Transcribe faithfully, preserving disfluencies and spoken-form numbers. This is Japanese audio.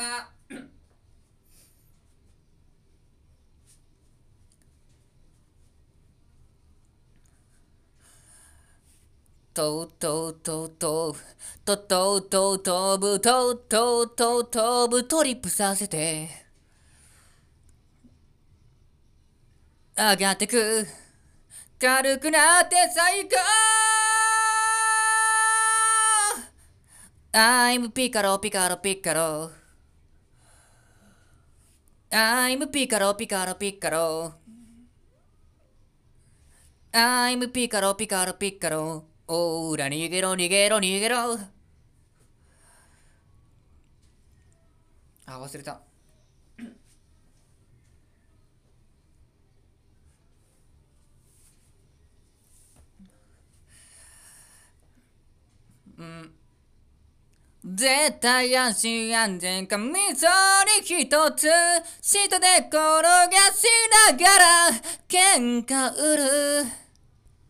ま。とうとうとうとうととうとうとぶとうとうとうとぶトリップさせて上がってく軽くなって最高 I'm ピカロピカロピカロ I'm ピカロピカロピカロ I'm ピカロピカロピカロおーら逃げろ逃げろ逃げろあ忘れたうん絶対安心安全かみそに一つ下で転がしながら喧嘩売る